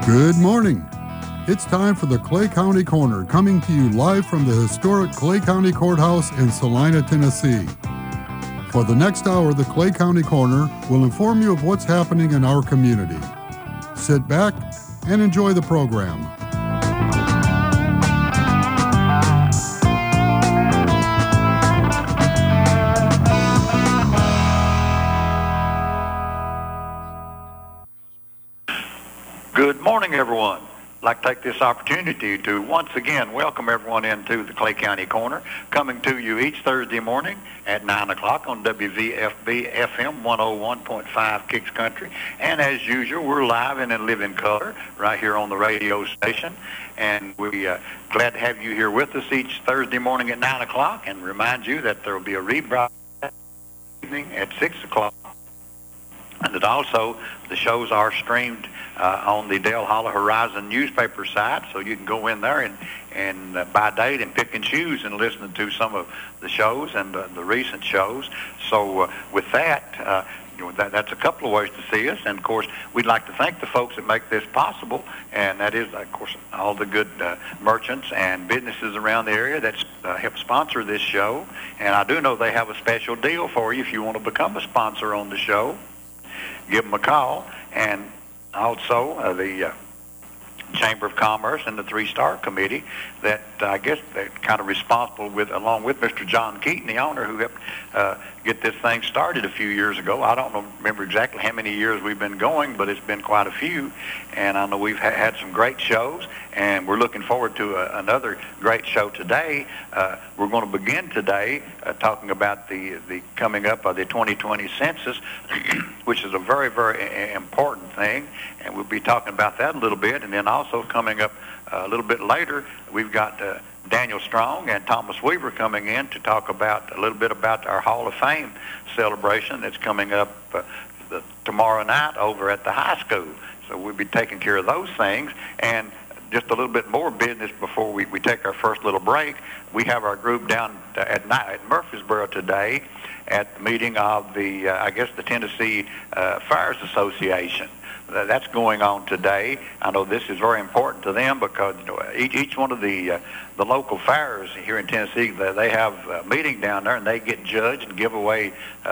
Good morning. It's time for the Clay County Corner, coming to you live from the historic Clay County Courthouse in Salina, Tennessee. For the next hour, the Clay County Corner will inform you of what's happening in our community. Sit back and enjoy the program. Good morning, everyone. I'd like to take this opportunity to once again welcome everyone into the Clay County Corner, coming to you each Thursday morning at 9 o'clock on WVFB FM 101.5 Kicks Country. And as usual, we're live and in living color right here on the radio station. And we're glad to have you here with us each Thursday morning at 9 o'clock, and remind you that there will be a rebroadcast evening at 6 o'clock. And that also the shows are streamed on the Dale Hollow Horizon newspaper site, so you can go in there and by date and pick and choose and listen to some of the shows and the recent shows. So with that, that's a couple of ways to see us. And of course, we'd like to thank the folks that make this possible, and that is, of course, all the good merchants and businesses around the area that help sponsor this show. And I do know they have a special deal for you if you want to become a sponsor on the show. Give them a call. And also the Chamber of Commerce and the Three Star Committee that I guess they're kind of responsible with, along with Mr. John Keaton, the owner, who helped get this thing started a few years ago. I don't remember exactly how many years we've been going, but it's been quite a few. And I know we've had some great shows, and we're looking forward to another great show today. We're going to begin today talking about the coming up of the 2020 census, which is a very, very important thing, and we'll be talking about that a little bit. And then also coming up a little bit later, we've got Daniel Strong and Thomas Weaver coming in to talk about a little bit about our Hall of Fame celebration that's coming up tomorrow night over at the high school. So we'll be taking care of those things. And just a little bit more business before we take our first little break. We have our group down at Murfreesboro today at the meeting of the Tennessee Fires Association. That's going on today. I know this is very important to them because each one of the local fires here in Tennessee, they have a meeting down there, and they get judged and give away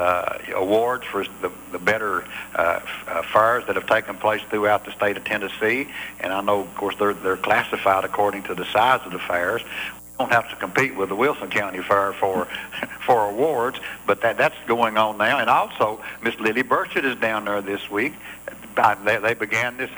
awards for the better fires that have taken place throughout the state of Tennessee. And I know, of course, they're classified according to the size of the fires. Don't have to compete with the Wilson County Fire for awards, but that's going on now. And also, Miss Lily Burchett is down there this week. They began this,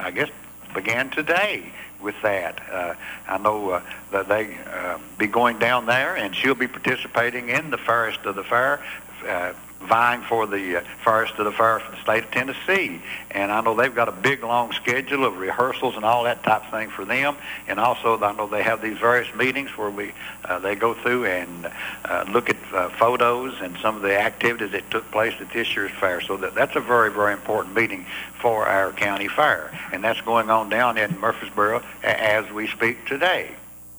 began today with that. I know that they be going down there, and she'll be participating in the Fairest of the Fair, vying for the Fairest of the Fair for the state of Tennessee. And I know they've got a big, long schedule of rehearsals and all that type of thing for them. And also, I know they have these various meetings where they go through and look at photos and some of the activities that took place at this year's fair. So that's a very, very important meeting for our county fair. And that's going on down in Murfreesboro as we speak today.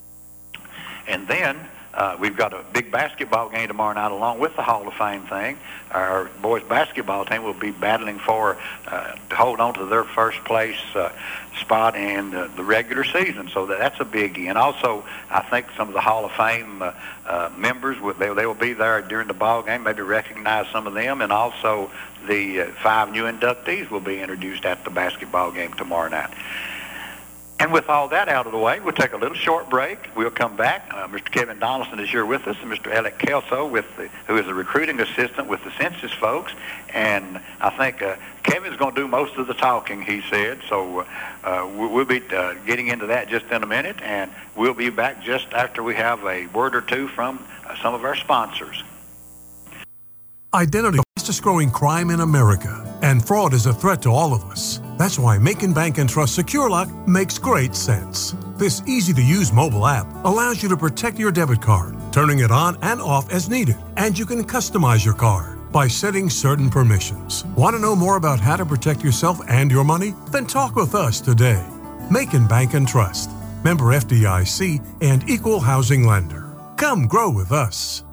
And then we've got a big basketball game tomorrow night along with the Hall of Fame thing. Our boys basketball team will be battling to hold on to their first place spot in the regular season. So that's a biggie. And also, I think some of the Hall of Fame members, they will be there during the ball game, maybe recognize some of them. And also, the 5 new inductees will be introduced at the basketball game tomorrow night. And with all that out of the way, we'll take a little short break. We'll come back. Mr. Kevin Donaldson is here with us, and Mr. Alec Kelso, who is a recruiting assistant with the census folks. And I think Kevin's going to do most of the talking, he said. So we'll be getting into that just in a minute, and we'll be back just after we have a word or two from some of our sponsors. Identity is the fastest growing crime in America, and fraud is a threat to all of us. That's why Macon Bank & Trust SecureLock makes great sense. This easy-to-use mobile app allows you to protect your debit card, turning it on and off as needed, and you can customize your card by setting certain permissions. Want to know more about how to protect yourself and your money? Then talk with us today. Macon Bank & Trust, member FDIC, and equal housing lender. Come grow with us.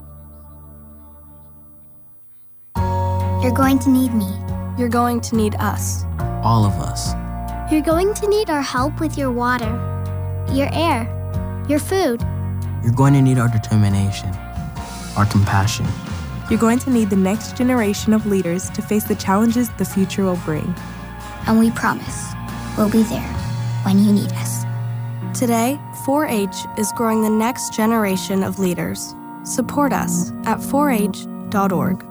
You're going to need me. You're going to need us. All of us. You're going to need our help with your water, your air, your food. You're going to need our determination, our compassion. You're going to need the next generation of leaders to face the challenges the future will bring. And we promise we'll be there when you need us. Today, 4-H is growing the next generation of leaders. Support us at 4h.org.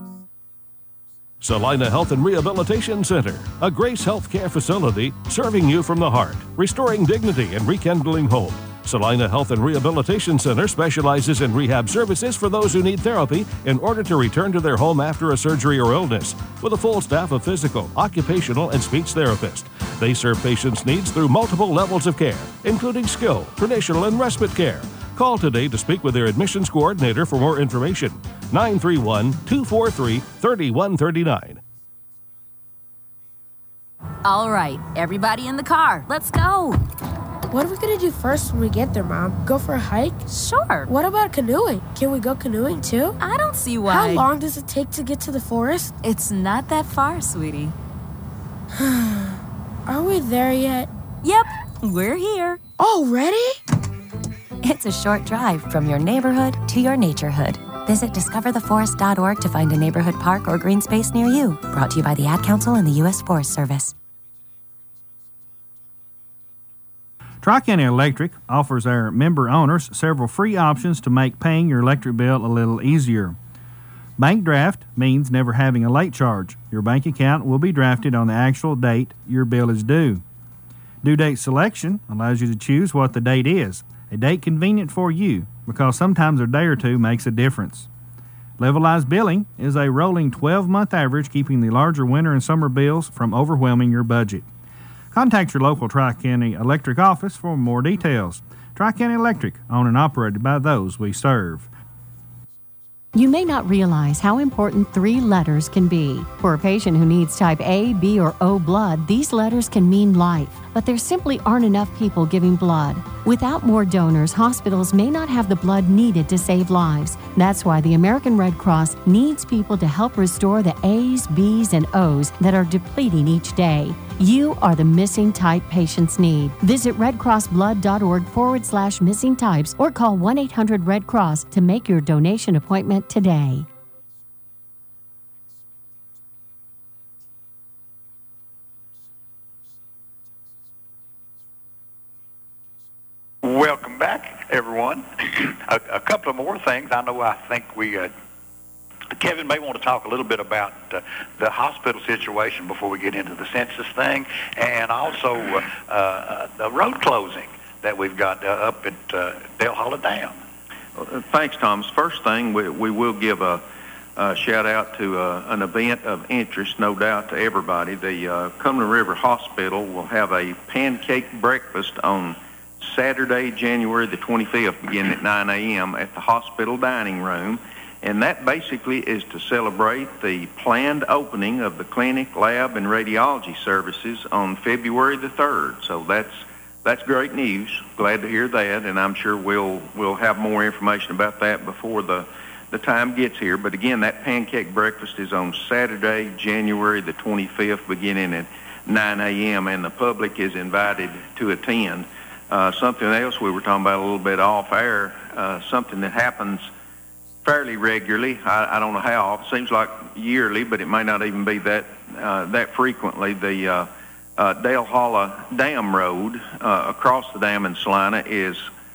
Salina Health and Rehabilitation Center, a Grace Healthcare facility serving you from the heart, restoring dignity and rekindling hope. Salina Health and Rehabilitation Center specializes in rehab services for those who need therapy in order to return to their home after a surgery or illness, with a full staff of physical, occupational, and speech therapists. They serve patients' needs through multiple levels of care, including skill, traditional, and respite care. Call today to speak with their admissions coordinator for more information. 931-243-3139. All right, everybody in the car, let's go. What are we going to do first when we get there, Mom? Go for a hike? Sure. What about canoeing? Can we go canoeing too? I don't see why. How long does it take to get to the forest? It's not that far, sweetie. Are we there yet? Yep, we're here. Already? It's a short drive from your neighborhood to your naturehood. Visit discovertheforest.org to find a neighborhood park or green space near you. Brought to you by the Ad Council and the U.S. Forest Service. Tri-County Electric offers our member owners several free options to make paying your electric bill a little easier. Bank draft means never having a late charge. Your bank account will be drafted on the actual date your bill is due. Due date selection allows you to choose what the date is, a date convenient for you, because sometimes a day or two makes a difference. Levelized billing is a rolling 12-month average, keeping the larger winter and summer bills from overwhelming your budget. Contact your local Tri-County Electric office for more details. Tri-County Electric, owned and operated by those we serve. You may not realize how important 3 letters can be. For a patient who needs type A, B, or O blood, these letters can mean life, but there simply aren't enough people giving blood. Without more donors, hospitals may not have the blood needed to save lives. That's why the American Red Cross needs people to help restore the A's, B's, and O's that are depleting each day. You are the missing type patients need. Visit redcrossblood.org/missing types or call 1-800-RED-CROSS to make your donation appointment today. Welcome back, everyone. A couple of more things. I think Kevin may want to talk a little bit about the hospital situation before we get into the census thing, and also the road closing that we've got up at Dale Hollow Dam. Thanks, Thomas. First thing, we will give a shout out to an event of interest, no doubt, to everybody. The Cumberland River Hospital will have a pancake breakfast on Saturday, January the 25th, beginning at 9 a.m. at the hospital dining room. And that basically is to celebrate the planned opening of the clinic, lab, and radiology services on February the 3rd. So that's great news. Glad to hear that, and I'm sure we'll have more information about that before the time gets here. But again, that pancake breakfast is on Saturday, January the 25th, beginning at 9 a.m., and the public is invited to attend. Something else we were talking about a little bit off air, something that happens fairly regularly. I don't know how. It seems like yearly, but it may not even be that frequently. The Dale Hollow Dam Road across the dam in Salina is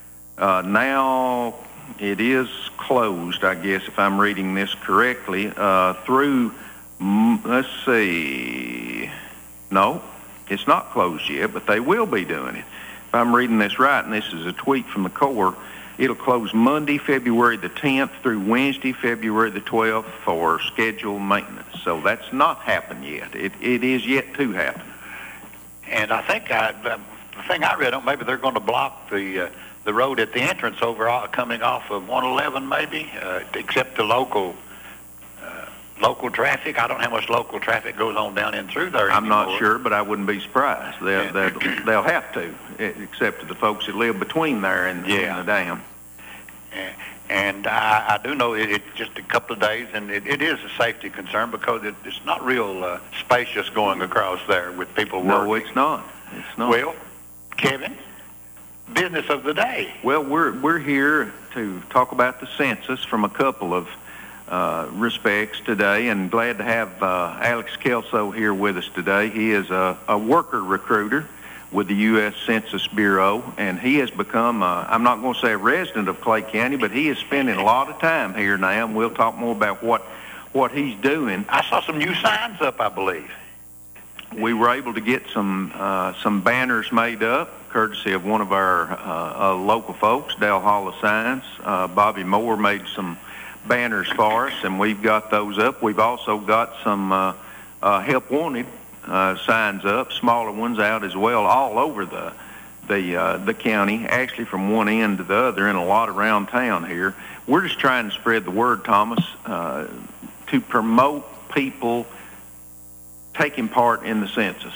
now, it is closed, I guess, if I'm reading this correctly, through, let's see, no, it's not closed yet, but they will be doing it. If I'm reading this right, and this is a tweet from the Corps, it'll close Monday, February the 10th through Wednesday, February the 12th for scheduled maintenance. So that's not happened yet. It is yet to happen. And I think the thing I read on, maybe they're going to block the road at the entrance coming off of 111 maybe, except the local traffic. I don't know how much local traffic goes on down in through there I'm anymore. not sure, but I wouldn't be surprised. They'll have to, except to the folks that live between there and the dam. And I do know it's just a couple of days, and it is a safety concern because it's not real spacious going across there with people working. No, it's not. It's not. Well, Kevin, business of the day. Well, we're here to talk about the census from a couple of respects today, and glad to have Alex Kelso here with us today. He is a worker recruiter with the U.S. Census Bureau, and he has become, I'm not going to say a resident of Clay County, but he is spending a lot of time here now, and we'll talk more about what he's doing. I saw some new signs up, I believe. We were able to get some banners made up, courtesy of one of our local folks, Dale Hall of Signs. Bobby Moore made some banners for us, and we've got those up. We've also got some help wanted signs up, smaller ones out as well, all over the county, actually from one end to the other, and a lot around town here. We're just trying to spread the word, Thomas, to promote people taking part in the census.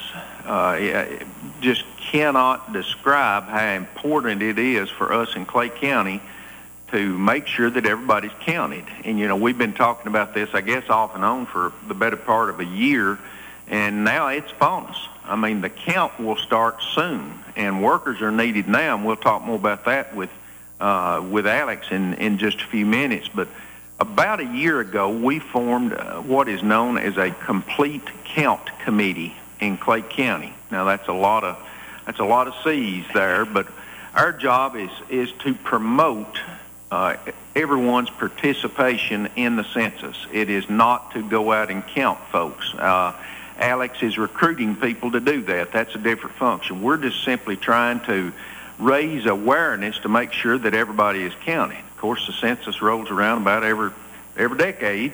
Just cannot describe how important it is for us in Clay County to make sure that everybody's counted. And, you know, we've been talking about this, I guess, off and on for the better part of a year, and now it's upon us. I mean, the count will start soon, and workers are needed now, and we'll talk more about that with Alex in just a few minutes. But about a year ago, we formed what is known as a complete count committee in Clay County. Now, that's a lot of C's there, but our job is to promote everyone's participation in the census. It is not to go out and count folks. Alex is recruiting people to do that. That's a different function. We're just simply trying to raise awareness to make sure that everybody is counted. Of course, the census rolls around about every decade,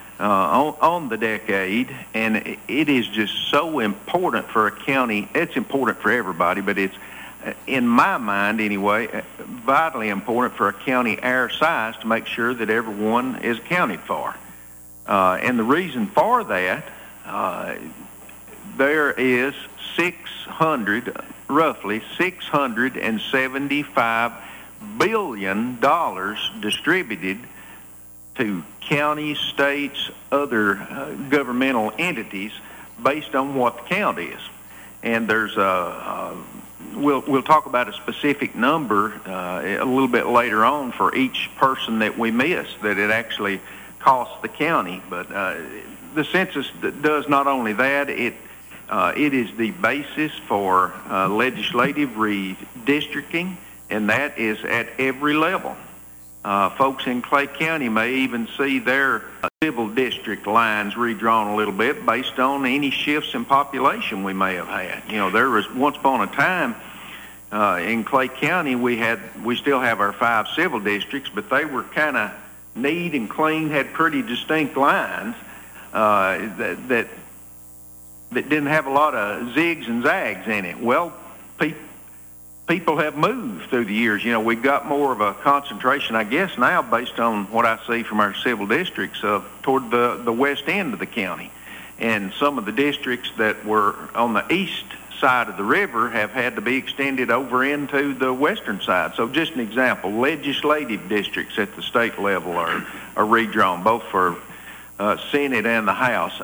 on the decade, and it is just so important for a county. It's important for everybody, but it's, in my mind anyway, vitally important for a county our size to make sure that everyone is accounted for. And the reason for that, there is roughly $675 billion distributed to counties, states, other governmental entities based on what the count is. And there's we'll talk about a specific number a little bit later on for each person that we miss that it actually costs the county. But the census does not only that, it is the basis for legislative redistricting, and that is at every level. Folks in Clay County may even see their civil district lines redrawn a little bit based on any shifts in population we may have had. You know, there was once upon a time in Clay County we still have our 5 civil districts, but they were kind of neat and clean, had pretty distinct lines that didn't have a lot of zigs and zags in it. Well, people have moved through the years. You know, we've got more of a concentration, I guess, now based on what I see from our civil districts toward the west end of the county. And some of the districts that were on the east side of the river have had to be extended over into the western side. So just an example, legislative districts at the state level are redrawn, both for Senate and the House.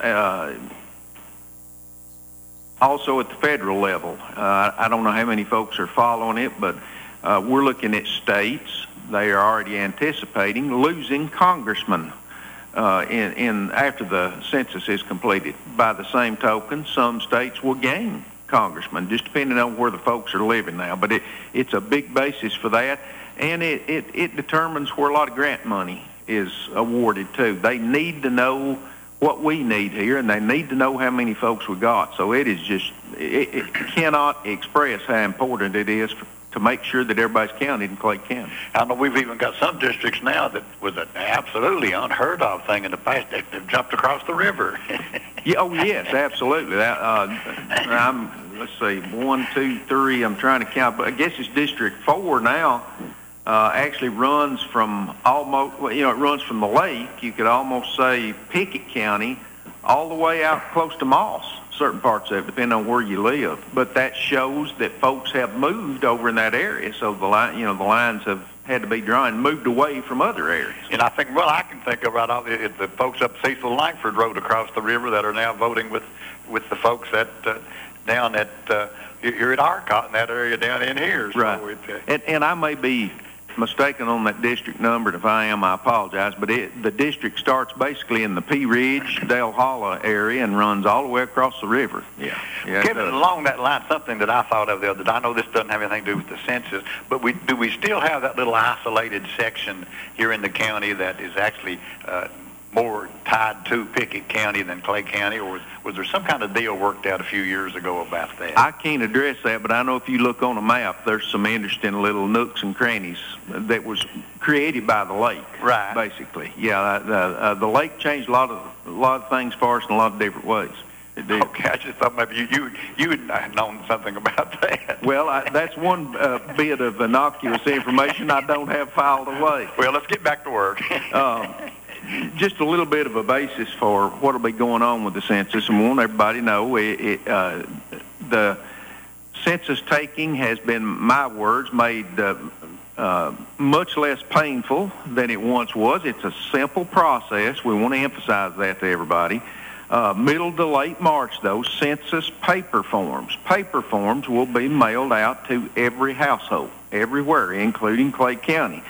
Also at the federal level, I don't know how many folks are following it, but we're looking at states. They are already anticipating losing congressmen after the census is completed. By the same token, some states will gain congressmen, just depending on where the folks are living now. But it's a big basis for that, and it determines where a lot of grant money is awarded to. They need to know what we need here, and they need to know how many folks we got. So it cannot express how important it is to make sure that everybody's counted in Clay County. I know we've even got some districts now that was an absolutely unheard of thing in the past. They've jumped across the river. Yeah, oh yes, absolutely. Let's see, 1, 2, 3. I'm trying to count, but I guess it's District 4 now. Actually runs from it runs from the lake. You could almost say Pickett County, all the way out close to Moss. Certain parts of it, depending on where you live. But that shows that folks have moved over in that area. So the lines have had to be drawn and moved away from other areas. And I think, well, I can think of right off the folks up Cecil Langford Road across the river that are now voting with the folks that down at here at Arcot in that area down in here. So right. And I may be mistaken on that district number. If I am, I apologize. But the district starts basically in the Pea Ridge, Dale Hollow area and runs all the way across the river. Yeah. Kevin, along that line, something that I thought of the other day, I know this doesn't have anything to do with the census, but do we still have that little isolated section here in the county that is actually more tied to Pickett County than Clay County, or was there some kind of deal worked out a few years ago about that? I can't address that, but I know if you look on a map, there's some interesting little nooks and crannies that was created by the lake. Right. Basically, yeah. The lake changed a lot of things for us in a lot of different ways. It did. Okay, I just thought maybe you had known something about that. Well, that's one bit of innocuous information I don't have filed away. Well, let's get back to work. Just a little bit of a basis for what will be going on with the census, and we want everybody to know the census taking has been, my words, made much less painful than it once was. It's a simple process. We want to emphasize that to everybody. Middle to late March, though, census paper forms. Paper forms will be mailed out to every household, everywhere, including Clay County.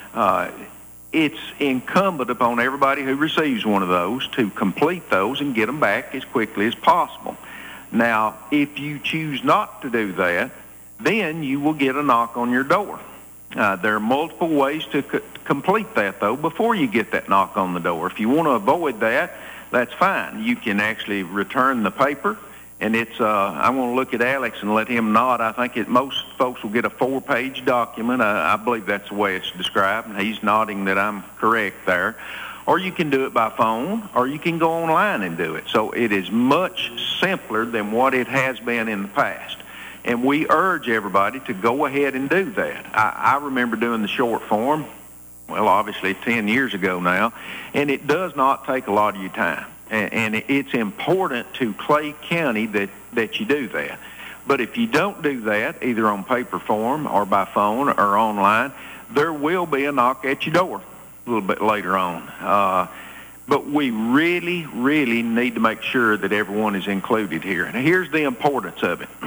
It's incumbent upon everybody who receives one of those to complete those and get them back as quickly as possible. Now, if you choose not to do that, then you will get a knock on your door. There are multiple ways to complete that, though, before you get that knock on the door. If you want to avoid that, that's fine. You can actually return the paper, and it's, I want to look at Alex and let him nod. I think most folks will get a 4-page document. I believe that's the way it's described, and he's nodding that I'm correct there. Or you can do it by phone, or you can go online and do it. So it is much simpler than what it has been in the past. And we urge everybody to go ahead and do that. I remember doing the short form, well, obviously 10 years ago now, and it does not take a lot of your time. And it's important to Clay County that you do that. But if you don't do that, either on paper form or by phone or online, there will be a knock at your door a little bit later on. But we really, really need to make sure that everyone is included here. And here's the importance of it.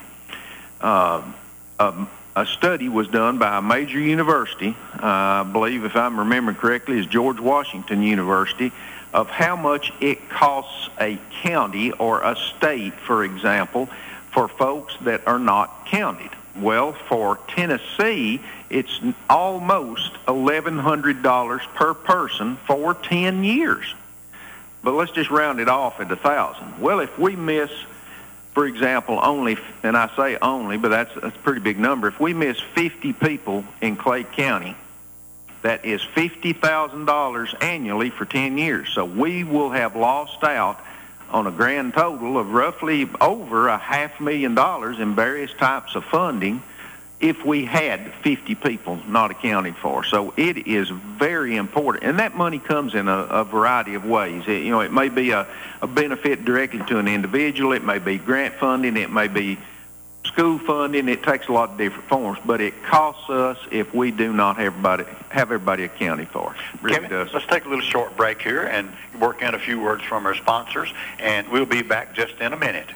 A study was done by a major university, I believe, if I'm remembering correctly, is George Washington University, of how much it costs a county or a state, for example, for folks that are not counted. Well, for Tennessee, it's almost $1,100 per person for 10 years. But let's just round it off at 1,000. Well, if we miss, for example, only, and I say only, but that's a pretty big number, if we miss 50 people in Clay County, that is $50,000 annually for 10 years. So we will have lost out on a grand total of roughly over $500,000 in various types of funding if we had 50 people not accounted for. So it is very important. And that money comes in a variety of ways. It may be a benefit directly to an individual. It may be grant funding. It may be school funding. It takes a lot of different forms, but it costs us if we do not have everybody accounted for. It really Kevin, does. let's take a little short break here and work in a few words from our sponsors, and we'll be back just in a minute.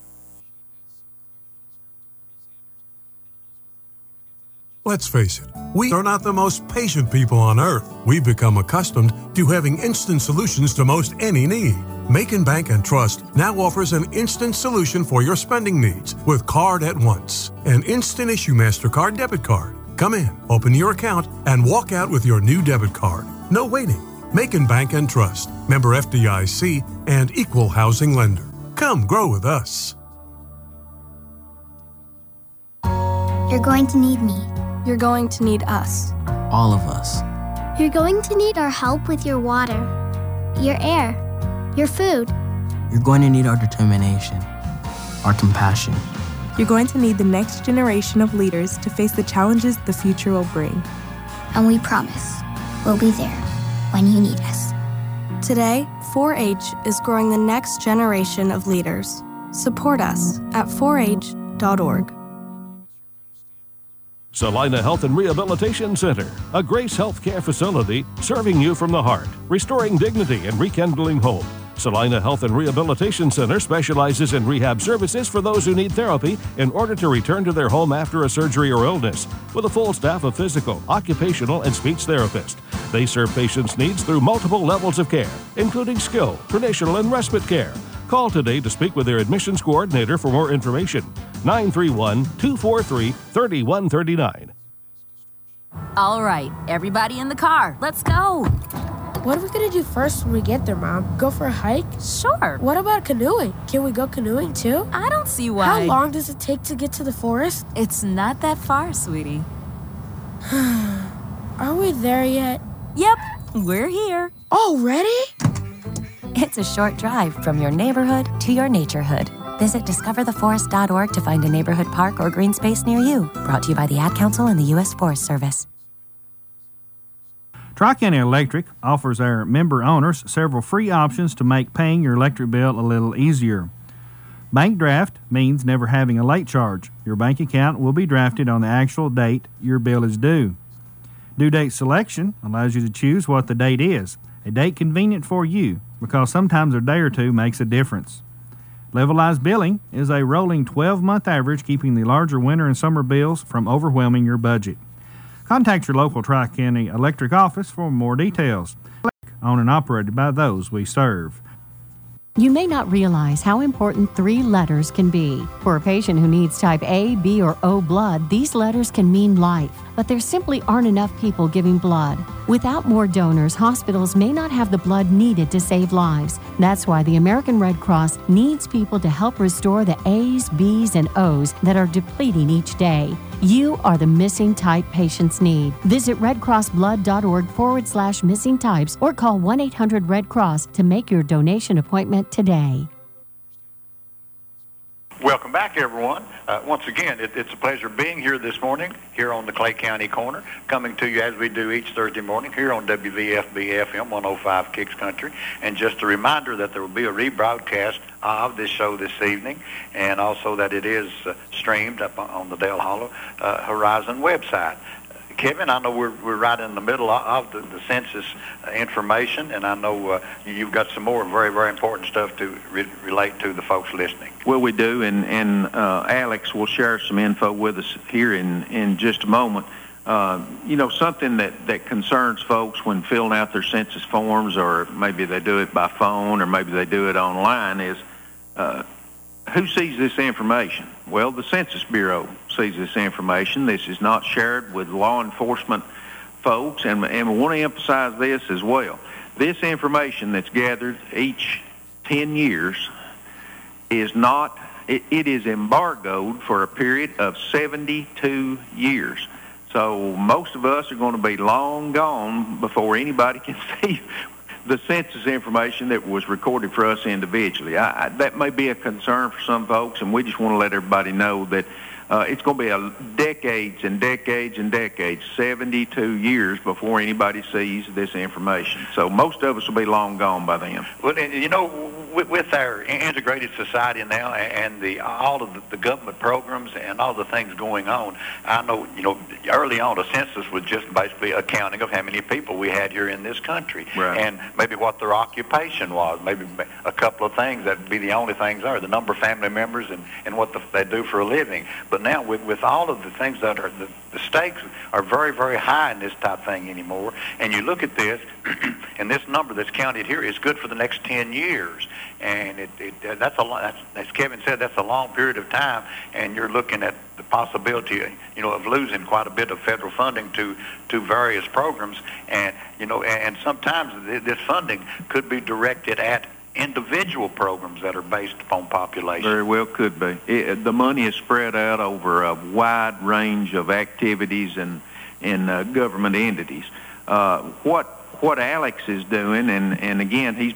Let's face it, we are not the most patient people on earth. We've become accustomed to having instant solutions to most any need. Macon Bank and Trust now offers an instant solution for your spending needs with Card at Once, an instant issue MasterCard debit card. Come in, open your account, and walk out with your new debit card. No waiting. Macon Bank and Trust, member FDIC, and equal housing lender. Come grow with us. You're going to need me. You're going to need us. All of us. You're going to need our help with your water, your air, your food. You're going to need our determination, our compassion. You're going to need the next generation of leaders to face the challenges the future will bring. And we promise we'll be there when you need us. Today, 4-H is growing the next generation of leaders. Support us at 4h.org. Salina Health and Rehabilitation Center, a Grace Healthcare facility serving you from the heart, restoring dignity and rekindling hope. Salina Health and Rehabilitation Center specializes in rehab services for those who need therapy in order to return to their home after a surgery or illness, with a full staff of physical, occupational, and speech therapists. They serve patients' needs through multiple levels of care, including skill, traditional, and respite care. Call today to speak with their admissions coordinator for more information. 931-243-3139. All right, everybody in the car, let's go. What are we gonna do first when we get there, Mom? Go for a hike? Sure. What about canoeing? Can we go canoeing too? I don't see why. How long does it take to get to the forest? It's not that far, sweetie. Are we there yet? Yep, we're here. Already? It's a short drive from your neighborhood to your naturehood. Visit discovertheforest.org to find a neighborhood park or green space near you. Brought to you by the Ad Council and the U.S. Forest Service. Tri-County Electric offers our member owners several free options to make paying your electric bill a little easier. Bank draft means never having a late charge. Your bank account will be drafted on the actual date your bill is due. Due date selection allows you to choose what the date is, a date convenient for you, because sometimes a day or two makes a difference. Levelized billing is a rolling 12-month average, keeping the larger winter and summer bills from overwhelming your budget. Contact your local Tri-County Electric office for more details. Owned and operated by those we serve. You may not realize how important 3 letters can be. For a patient who needs type A, B, or O blood, these letters can mean life, but there simply aren't enough people giving blood. Without more donors, hospitals may not have the blood needed to save lives. That's why the American Red Cross needs people to help restore the A's, B's, and O's that are depleting each day. You are the missing type patients need. Visit redcrossblood.org/missing types or call 1-800-RED-CROSS to make your donation appointment today. Welcome back, everyone. Once again, it's a pleasure being here this morning, here on the Clay County Corner, coming to you as we do each Thursday morning here on WVFB-FM 105 Kicks Country. And just a reminder that there will be a rebroadcast of this show this evening, and also that it is streamed up on the Dale Hollow Horizon website. Kevin, I know we're right in the middle of the census information, and I know you've got some more very, very important stuff to relate to the folks listening. Well, we do, and Alex will share some info with us here in just a moment. Something that concerns folks when filling out their census forms, or maybe they do it by phone, or maybe they do it online, is who sees this information? Well, the Census Bureau sees this information. This is not shared with law enforcement folks, and we want to emphasize this as well. This information that's gathered each 10 years is not, it is embargoed for a period of 72 years. So most of us are going to be long gone before anybody can see the census information that was recorded for us individually. That may be a concern for some folks, and we just want to let everybody know that it's going to be decades and decades and decades, 72 years before anybody sees this information. So most of us will be long gone by then. Well, with our integrated society now and all of the government programs and all the things going on, I know, early on a census was just basically a counting of how many people we had here in this country. Right. And maybe what their occupation was, maybe a couple of things that would be the only things there, the number of family members and what they do for a living. But now with all of the things that are, the stakes are very, very high in this type of thing anymore. And you look at this, and this number that's counted here is good for the next 10 years. And that's as Kevin said, that's a long period of time, and you're looking at the possibility, of losing quite a bit of federal funding to various programs, and and sometimes this funding could be directed at individual programs that are based upon population. Very well could be. The money is spread out over a wide range of activities and government entities. What Alex is doing, and again, he's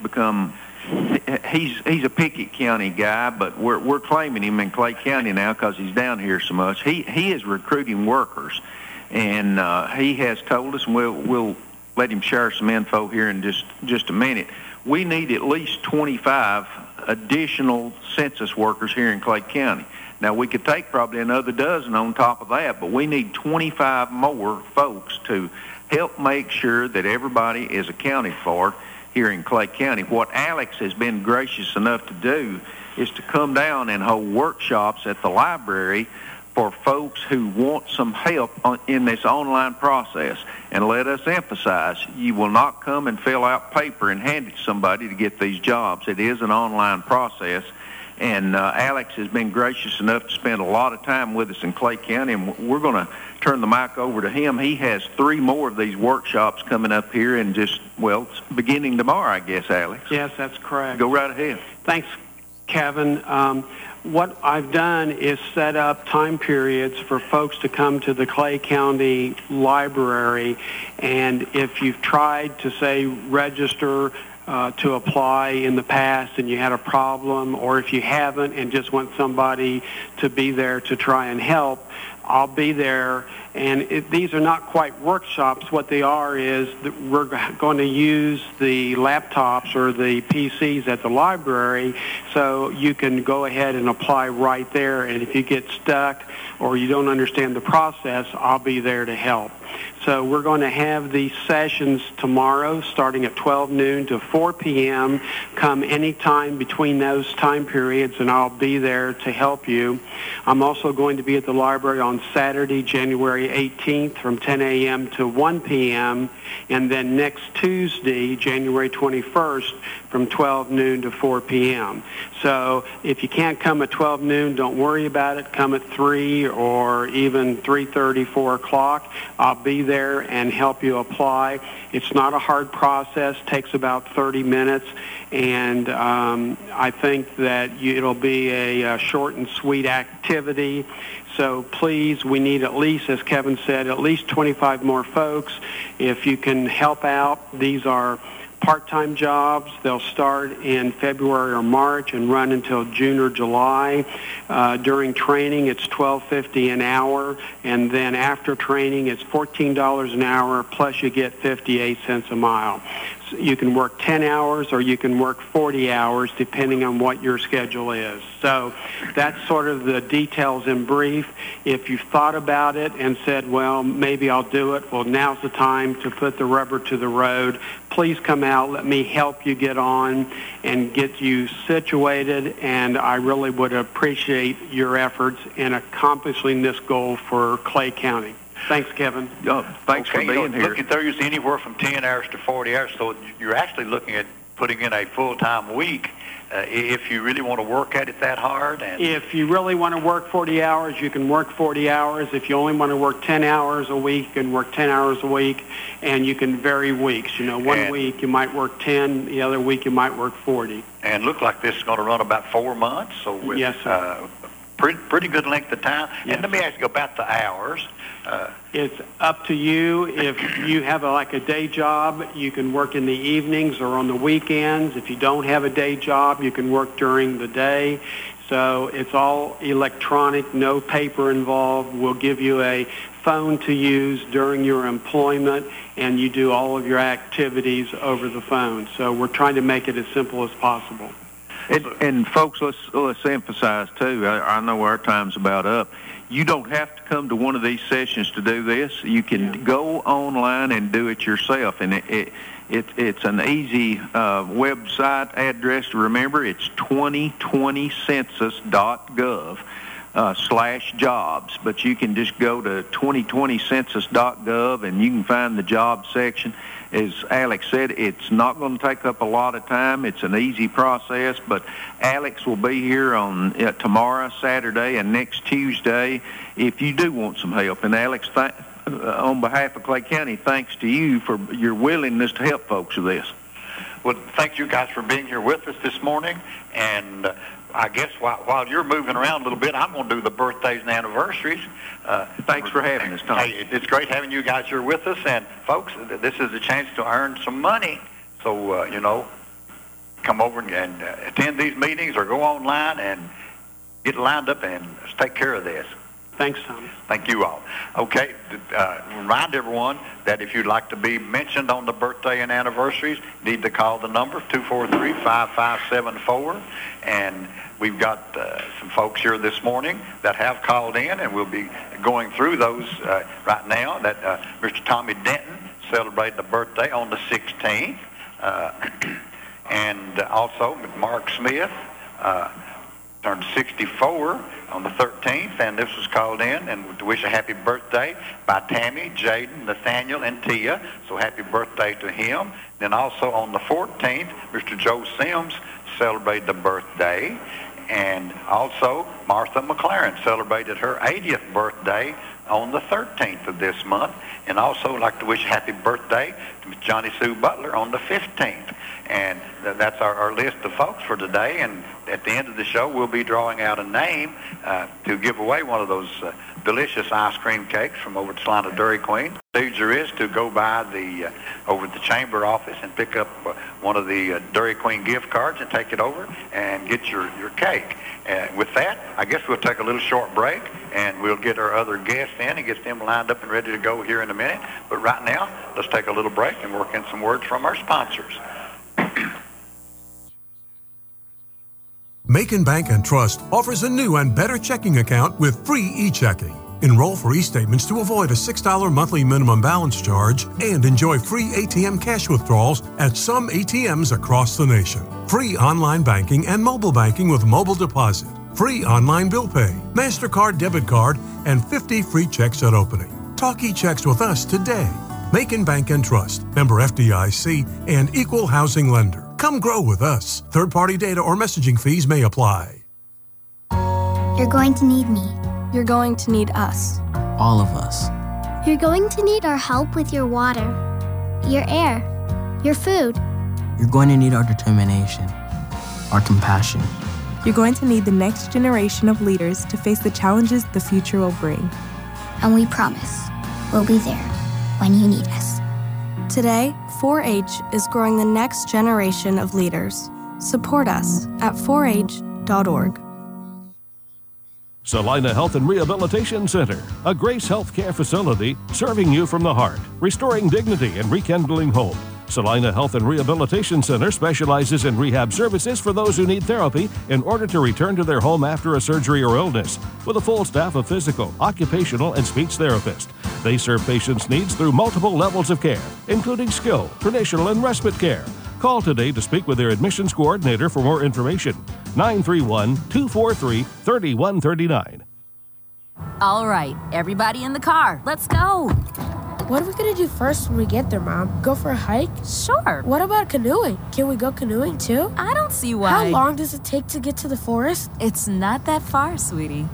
a Pickett County guy, but we're claiming him in Clay County now because he's down here so much. He is recruiting workers, and he has told us, and we'll let him share some info here in just a minute. We need at least 25 additional census workers here in Clay County. Now, we could take probably another dozen on top of that, but we need 25 more folks to help make sure that everybody is accounted for here in Clay County. What Alex has been gracious enough to do is to come down and hold workshops at the library for folks who want some help in this online process. And let us emphasize, you will not come and fill out paper and hand it to somebody to get these jobs. It is an online process. And Alex has been gracious enough to spend a lot of time with us in Clay County, and we're going to turn the mic over to him. He has 3 more of these workshops coming up here and it's beginning tomorrow, I guess, Alex. Yes, that's correct. Go right ahead. Thanks, Kevin. What I've done is set up time periods for folks to come to the Clay County Library, and if you've tried to, say, register to apply in the past and you had a problem, or if you haven't and just want somebody to be there to try and help, I'll be there. And these are not quite workshops. What they are is that we're going to use the laptops or the PCs at the library, so you can go ahead and apply right there. And if you get stuck or you don't understand the process, I'll be there to help. So we're going to have these sessions tomorrow starting at 12 noon to 4 p.m. Come anytime between those time periods, and I'll be there to help you. I'm also going to be at the library on Saturday, January 18th from 10 a.m. to 1 p.m., and then next Tuesday, January 21st, from 12 noon to 4 p.m. So if you can't come at 12 noon, don't worry about it. Come at 3 or even 3:30, 4 o'clock. I'll be there and help you apply. It's not a hard process. Takes about 30 minutes. And I think that it'll be a short and sweet activity. So please, we need at least, as Kevin said, at least 25 more folks. If you can help out, these are part-time jobs. They'll start in February or March and run until June or July. During training, it's $12.50 an hour, and then after training, it's $14 an hour, plus you get 58 cents a mile. So you can work 10 hours or you can work 40 hours, depending on what your schedule is. So that's sort of the details in brief. If you've thought about it and said, well, maybe I'll do it, well, now's the time to put the rubber to the road. Please come out. Let me help you get on and get you situated, and I really would appreciate your efforts in accomplishing this goal for Clay County. Thanks, Kevin. Thanks for being here. Looking Thursday anywhere from 10 hours to 40 hours, so you're actually looking at putting in a full-time week if you really want to work at it that hard. And if you really want to work 40 hours, you can work 40 hours. If you only want to work 10 hours a week, you can work 10 hours a week, and you can vary weeks. You know, one week you might work 10, the other week you might work 40. And look like this is going to run about 4 months, so with, yes, sir. Pretty good length of time. Yes. And let me ask you about the hours. It's up to you. If you have like a day job, you can work in the evenings or on the weekends. If you don't have a day job, you can work during the day. So it's all electronic, no paper involved. We'll give you a phone to use during your employment, and you do all of your activities over the phone. So we're trying to make it as simple as possible. And folks, let's emphasize too, I know our time's about up. You don't have to come to one of these sessions to do this. You can go online and do it yourself, and it's an easy website address to remember. It's 2020census.gov /jobs, but you can just go to 2020census.gov and you can find the job section. As Alex said, it's not going to take up a lot of time. It's an easy process, but Alex will be here on tomorrow, Saturday, and next Tuesday if you do want some help. And Alex, on behalf of Clay County, thanks to you for your willingness to help folks with this. Well, thank you guys for being here with us this morning, and I guess while you're moving around a little bit, I'm going to do the birthdays and anniversaries. Thanks for having us, Tom. Hey, it's great having you guys here with us. And, folks, this is a chance to earn some money. So, come over and attend these meetings or go online and get lined up and take care of this. Thanks, Tom. Thank you all. Okay, remind everyone that if you'd like to be mentioned on the birthday and anniversaries, you need to call the number 243-5574. And we've got some folks here this morning that have called in, and we'll be going through those right now. That Mr. Tommy Denton celebrated a birthday on the 16th. And also Mark Smith turned 64 on the 13th, and this was called in, and to wish a happy birthday by Tammy, Jaden, Nathaniel, and Tia. So happy birthday to him. Then also on the 14th, Mr. Joe Sims celebrated a birthday, and also Martha McLaren celebrated her 80th birthday on the 13th of this month. And also like to wish a happy birthday to Ms. Johnny Sue Butler on the 15th. And that's our list of folks for today. And at the end of the show, we'll be drawing out a name to give away one of those delicious ice cream cakes from over at Salina Dairy Queen. The procedure is to go by over at the chamber office and pick up one of the Dairy Queen gift cards and take it over and get your cake. With that, I guess we'll take a little short break, and we'll get our other guests in and get them lined up and ready to go here in a minute. But right now, let's take a little break and work in some words from our sponsors. Macon Bank and Trust offers a new and better checking account with free e-checking. Enroll for e-statements to avoid a $6 monthly minimum balance charge and enjoy free ATM cash withdrawals at some ATMs across the nation. Free online banking and mobile banking with mobile deposit. Free online bill pay, MasterCard debit card, and 50 free checks at opening. Talk e-checks with us today. Macon Bank and Trust, member FDIC, and equal housing lender. Come grow with us. Third-party data or messaging fees may apply. You're going to need me. You're going to need us. All of us. You're going to need our help with your water, your air, your food. You're going to need our determination, our compassion. You're going to need the next generation of leaders to face the challenges the future will bring. And we promise we'll be there when you need us. Today, 4-H is growing the next generation of leaders. Support us at 4h.org. Salina Health and Rehabilitation Center, a Grace Healthcare facility serving you from the heart, restoring dignity and rekindling hope. Salina Health and Rehabilitation Center specializes in rehab services for those who need therapy in order to return to their home after a surgery or illness, with a full staff of physical, occupational, and speech therapists. They serve patients' needs through multiple levels of care, including skill, traditional, and respite care. Call today to speak with their admissions coordinator for more information. 931-243-3139. All right, everybody in the car, let's go. What are we going to do first when we get there, Mom? Go for a hike? Sure. What about canoeing? Can we go canoeing too? I don't see why. How long does it take to get to the forest? It's not that far, sweetie.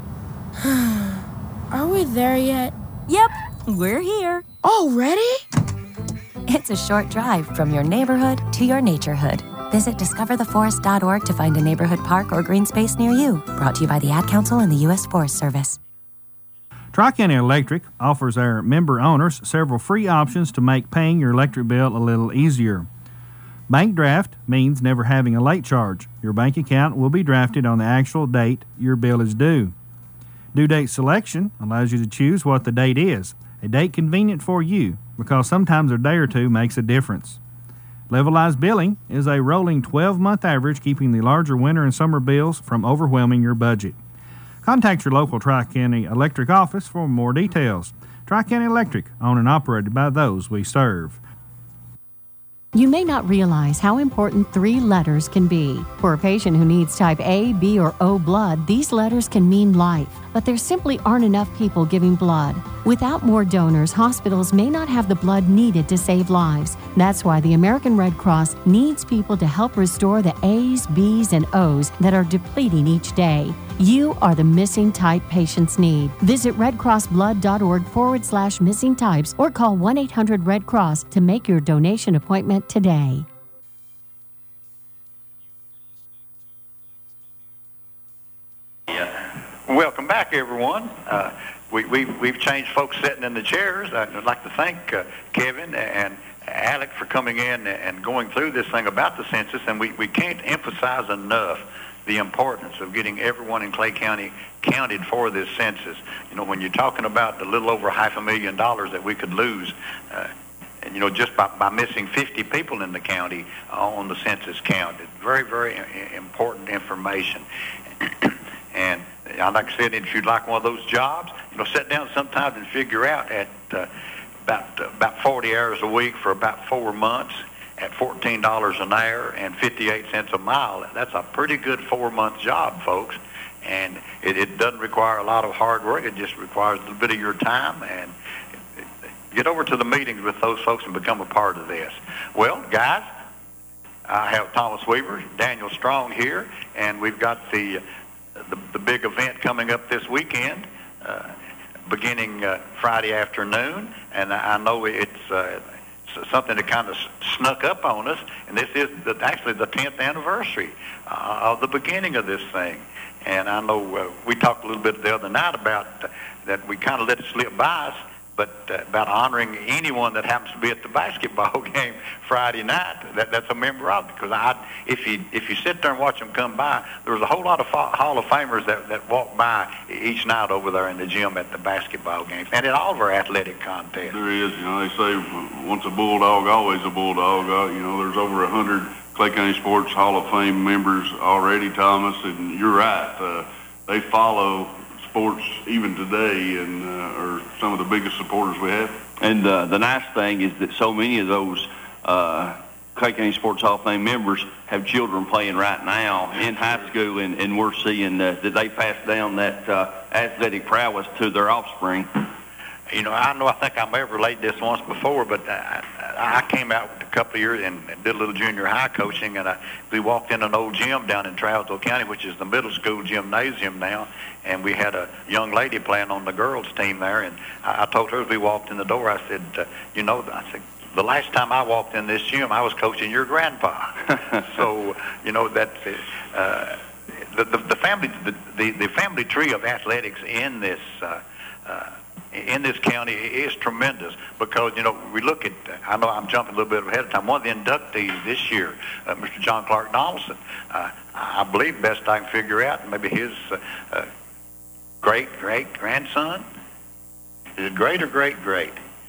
Are we there yet? Yep, we're here. Already? It's a short drive from your neighborhood to your naturehood. Visit discovertheforest.org to find a neighborhood park or green space near you. Brought to you by the Ad Council and the U.S. Forest Service. Tri-County Electric offers our member owners several free options to make paying your electric bill a little easier. Bank draft means never having a late charge. Your bank account will be drafted on the actual date your bill is due. Due date selection allows you to choose what the date is, a date convenient for you, because sometimes a day or two makes a difference. Levelized billing is a rolling 12-month average, keeping the larger winter and summer bills from overwhelming your budget. Contact your local Tri-County Electric office for more details. Tri-County Electric, owned and operated by those we serve. You may not realize how important 3 letters can be. For a patient who needs type A, B, or O blood, these letters can mean life, but there simply aren't enough people giving blood. Without more donors, hospitals may not have the blood needed to save lives. That's why the American Red Cross needs people to help restore the A's, B's, and O's that are depleting each day. You are the missing type patients need. Visit redcrossblood.org/missing types or call 1-800-RED-CROSS to make your donation appointment today. Welcome back, everyone. We've changed folks sitting in the chairs. I'd like to thank Kevin and Alec for coming in and going through this thing about the census, and we can't emphasize enough the importance of getting everyone in Clay County counted for this census. You know, when you're talking about a little over $500,000 that we could lose, and, you know, just by missing 50 people in the county on the census count. It's very, very important information. And like I said, if you'd like one of those jobs, you know, sit down sometimes and figure out at about 40 hours a week for about 4 months at $14 an hour and 58 cents a mile. That's a pretty good 4-month job, folks. And it doesn't require a lot of hard work. It just requires a little bit of your time. And get over to the meetings with those folks and become a part of this. Well, guys, I have Thomas Weaver, Daniel Strong here, and we've got the big event coming up this weekend, beginning Friday afternoon. And I know it's something that kind of snuck up on us, and this is actually the 10th anniversary of the beginning of this thing. And I know we talked a little bit the other night about that we kind of let it slip by us, but about honoring anyone that happens to be at the basketball game Friday night, that's a member of it. Because if you sit there and watch them come by, there's a whole lot of Hall of Famers that walk by each night over there in the gym at the basketball games and at all of our athletic contests. There is. You know, they say once a Bulldog, always a Bulldog. You know, there's over 100 Clay County Sports Hall of Fame members already, Thomas, and you're right. They follow sports even today and are some of the biggest supporters we have. And the nice thing is that so many of those Clay County Sports Hall of Fame members have children playing right now in high school, and we're seeing that they pass down that athletic prowess to their offspring. You know, I think I may have relayed this once before, but I came out a couple of years and did a little junior high coaching, and we walked in an old gym down in Trousdale County, which is the middle school gymnasium now, and we had a young lady playing on the girls' team there, and I told her as we walked in the door, I said, I said, the last time I walked in this gym, I was coaching your grandpa. So, you know, that's the family tree of athletics in this county is tremendous because, you know, we look at, I know I'm jumping a little bit ahead of time, one of the inductees this year, Mr. John Clark Donaldson, I believe best I can figure out, maybe his great-great-grandson, is it great or great-great?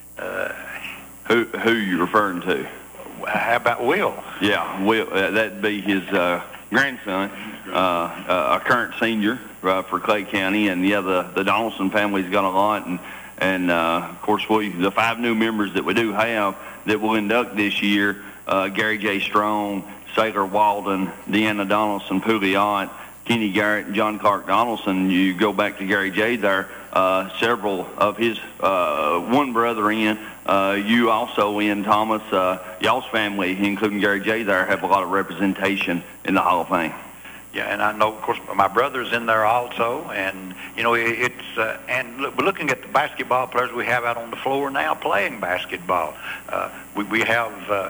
Who you referring to? How about Will? Yeah, Will, that'd be his grandson, a current senior for Clay County, and yeah, the Donaldson family's got a lot, and of course the 5 new members that we do have that will induct this year: Gary J. Strong, Sailor Walden, Deanna Donaldson, Pouliot, Kenny Garrett, and John Clark Donaldson. You go back to Gary J. there, several of his one brother in. You also in Thomas, y'all's family, including Gary J. there, have a lot of representation in the Hall of Fame. Yeah, and I know, of course, my brother's in there also, and, you know, it's, and look, we're looking at the basketball players we have out on the floor now playing basketball. We have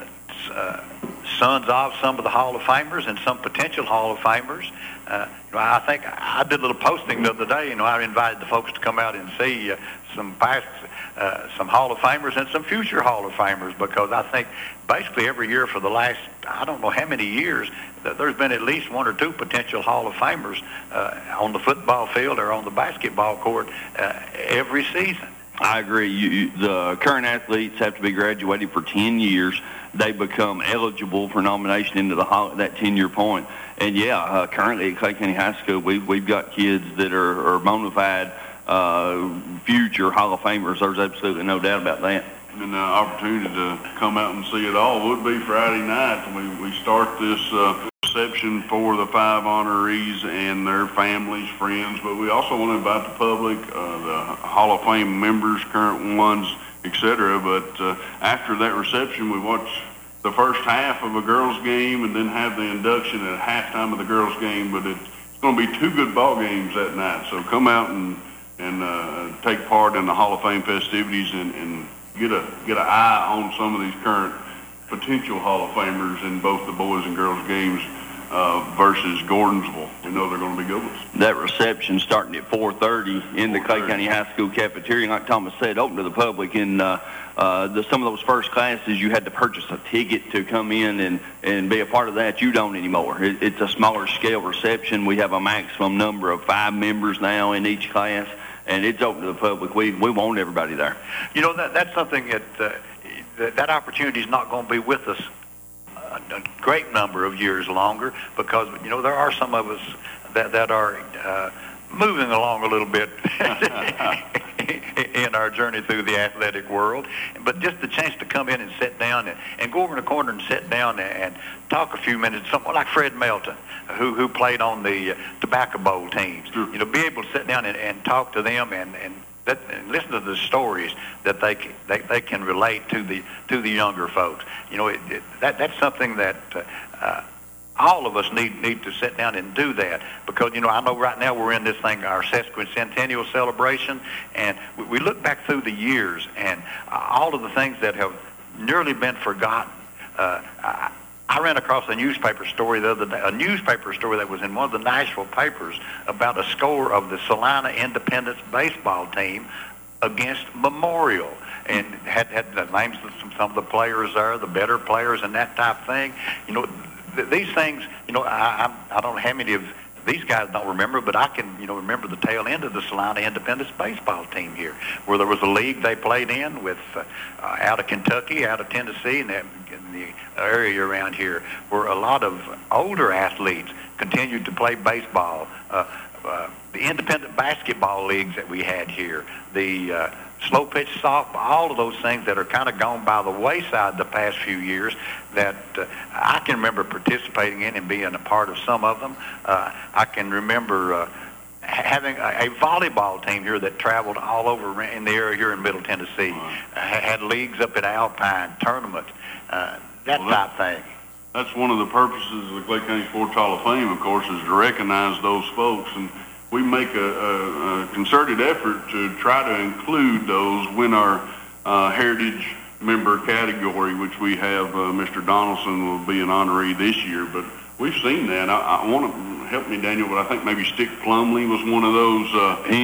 sons of some of the Hall of Famers and some potential Hall of Famers. I think I did a little posting the other day. You know, I invited the folks to come out and see some past, some Hall of Famers and some future Hall of Famers, because I think basically every year for the last, I don't know how many years, there's been at least 1 or 2 potential Hall of Famers on the football field or on the basketball court every season. I agree. The current athletes have to be graduated for 10 years. They become eligible for nomination into the Hall at that 10-year point. And yeah, currently at Clay County High School, we've got kids that are bona fide future Hall of Famers. There's absolutely no doubt about that. And the opportunity to come out and see it all would be Friday night. We start this reception for the 5 honorees and their families, friends, but we also want to invite the public, the Hall of Fame members, current ones, etc. But after that reception, we watch the first half of a girls' game and then have the induction at halftime of the girls' game. But it's going to be 2 good ball games that night. So come out and take part in the Hall of Fame festivities and get an eye on some of these current potential Hall of Famers in both the boys and girls games versus Gordonsville. We know they're going to be good ones. That reception starting at 4:30 in the Clay County High School cafeteria. Like Thomas said, open to the public. And some of those first classes, you had to purchase a ticket to come in and be a part of that. You don't anymore. It's a smaller scale reception. We have a maximum number of 5 members now in each class, and it's open to the public. We want everybody there. You know, that's something that opportunity is not going to be with us a great number of years longer, because, you know, there are some of us that are moving along a little bit in our journey through the athletic world. But just the chance to come in and sit down and go over in the corner and sit down and talk a few minutes, someone like Fred Melton, who played on the Tobacco Bowl teams. You know, be able to sit down and talk to them and listen to the stories that they can relate to the younger folks. You know, that's something that all of us need to sit down and do that, because, you know, I know right now we're in this thing, our sesquicentennial celebration, and we look back through the years and all of the things that have nearly been forgotten. I ran across a newspaper story the other day, a newspaper story that was in one of the Nashville papers about a score of the Salina Independence baseball team against Memorial, and had the names of some of the players there, the better players and that type of thing. You know, these things, you know, I don't know how many of these guys don't remember, but I can, you know, remember the tail end of the Salina Independence baseball team here, where there was a league they played in with out of Kentucky, out of Tennessee, and in the area around here, where a lot of older athletes continued to play baseball. The independent basketball leagues that we had here, the slow pitch softball, all of those things that are kind of gone by the wayside the past few years, that I can remember participating in and being a part of some of them. I can remember having a volleyball team here that traveled all over in the area here in Middle Tennessee, had leagues up at Alpine, tournaments, type thing. That's one of the purposes of the Clay County Sports Hall of Fame, of course, is to recognize those folks. And we make a concerted effort to try to include those when our heritage member category, which we have Mr. Donaldson will be an honoree this year. But we've seen that. I want to help me, Daniel, but I think maybe Stick Plumley was one of those.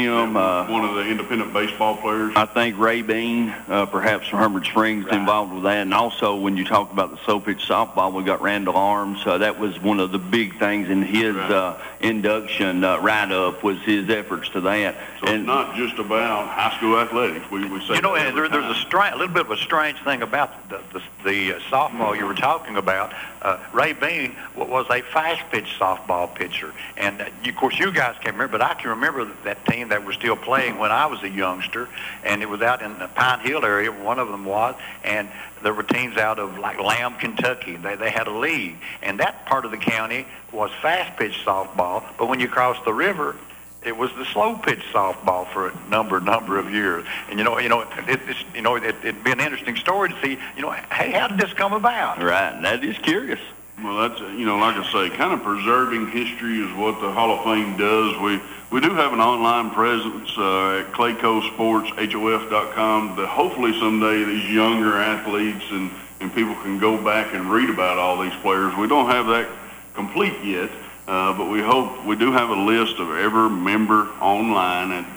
One of the independent baseball players. I think Ray Bean, perhaps from Herbert Springs, involved with that. And also, when you talk about the slow pitch softball, we got Randall Arms. That was one of the big things in his induction write-up, was his efforts to that. So it's not just about high school athletics. We say, you know, and there's a little bit of a strange thing about the softball you were talking about. Ray Bean was a fast-pitch softball pitcher. And, of course, you guys can't remember, but I can remember that team that was still playing when I was a youngster, and it was out in the Pine Hill area, one of them was, and there were teams out of, like, Lamb, Kentucky. They had a league. And that part of the county was fast-pitch softball, but when you crossed the river, it was the slow-pitch softball for a number of years. And, it'd be an interesting story to see, hey, how did this come about? Right, and that is curious. Well, that's, like I say, kind of preserving history is what the Hall of Fame does. We do have an online presence at claycosportshof.com that hopefully someday these younger athletes and people can go back and read about all these players. We don't have that complete yet, but we hope we do have a list of every member online at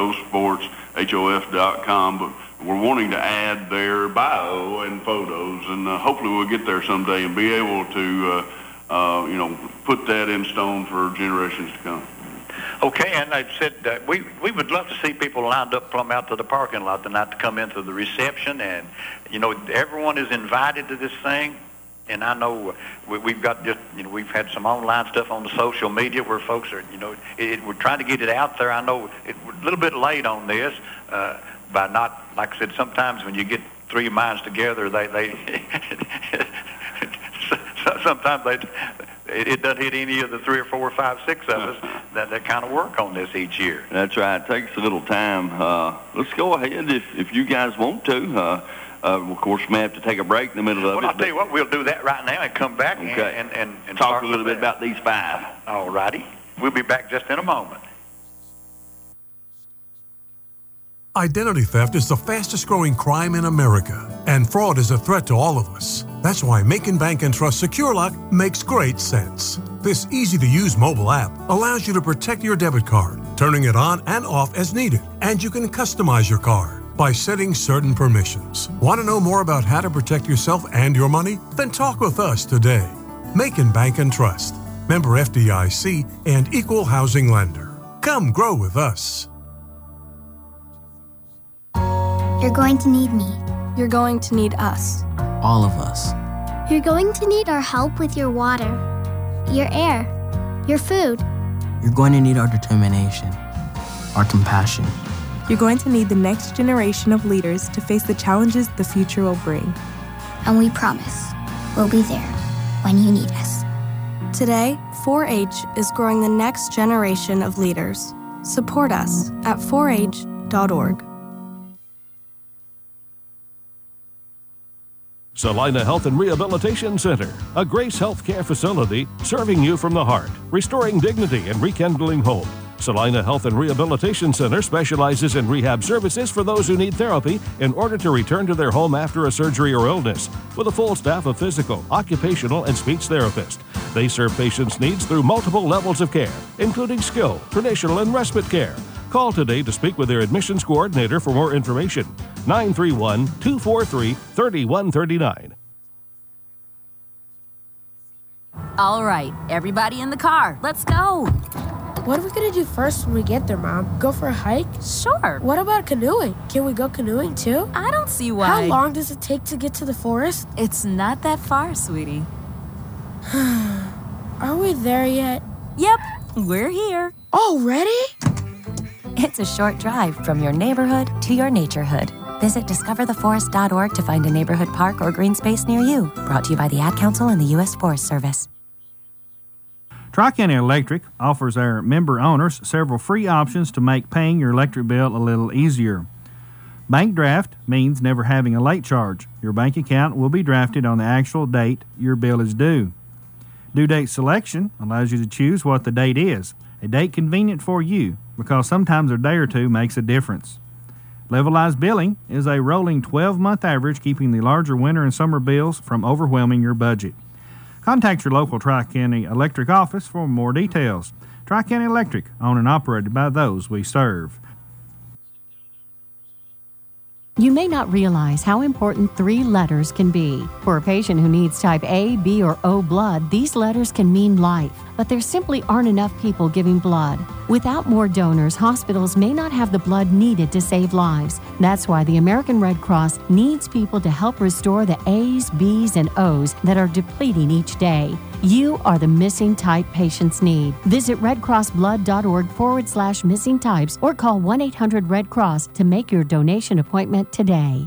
claycosportshof.com. But we're wanting to add their bio and photos, and hopefully we'll get there someday and be able to, put that in stone for generations to come. Okay, and I said we would love to see people lined up plumb out to the parking lot tonight to come into the reception, and everyone is invited to this thing. And I know we've got we've had some online stuff on the social media where folks are, we're trying to get it out there. I know we're a little bit late on this. By not, like I said, sometimes when you get three minds together, sometimes it doesn't hit any of the 3 or 4 or 5, 6 of us that kind of work on this each year. That's right. It takes a little time. Let's go ahead if you guys want to. Of course, we may have to take a break in the middle of it. Well, I'll tell you what, we'll do that right now and come back and talk a little bit about these 5. All righty. We'll be back just in a moment. Identity theft is the fastest growing crime in America, and fraud is a threat to all of us. That's why Macon Bank and Trust SecureLock makes great sense. This easy-to-use mobile app allows you to protect your debit card, turning it on and off as needed, and you can customize your card by setting certain permissions. Want to know more about how to protect yourself and your money? Then talk with us today. Macon Bank and Trust, member FDIC and equal housing lender. Come grow with us. You're going to need me. You're going to need us. All of us. You're going to need our help with your water, your air, your food. You're going to need our determination, our compassion. You're going to need the next generation of leaders to face the challenges the future will bring. And we promise we'll be there when you need us. Today, 4-H is growing the next generation of leaders. Support us at 4h.org. Salina Health and Rehabilitation Center, a Grace Healthcare facility serving you from the heart, restoring dignity and rekindling hope. Salina Health and Rehabilitation Center specializes in rehab services for those who need therapy in order to return to their home after a surgery or illness, with a full staff of physical, occupational, and speech therapists. They serve patients' needs through multiple levels of care, including skill, traditional, and respite care. Call today to speak with their admissions coordinator for more information. 931-243-3139. All right, everybody in the car, let's go. What are we gonna do first when we get there, Mom? Go for a hike? Sure. What about canoeing? Can we go canoeing too? I don't see why. How long does it take to get to the forest? It's not that far, sweetie. Are we there yet? Yep, we're here. Already? It's a short drive from your neighborhood to your naturehood. Visit discovertheforest.org to find a neighborhood park or green space near you. Brought to you by the Ad Council and the U.S. Forest Service. Tri-County Electric offers our member owners several free options to make paying your electric bill a little easier. Bank draft means never having a late charge. Your bank account will be drafted on the actual date your bill is due. Due date selection allows you to choose what the date is, a date convenient for you, because sometimes a day or two makes a difference. Levelized billing is a rolling 12-month average, keeping the larger winter and summer bills from overwhelming your budget. Contact your local Tri-County Electric office for more details. Tri-County Electric, owned and operated by those we serve. You may not realize how important 3 letters can be. For a patient who needs type A, B, or O blood, these letters can mean life, but there simply aren't enough people giving blood. Without more donors, hospitals may not have the blood needed to save lives. That's why the American Red Cross needs people to help restore the A's, B's, and O's that are depleting each day. You are the missing type patients need. Visit redcrossblood.org/missing types or call 1-800-RED-CROSS to make your donation appointment today.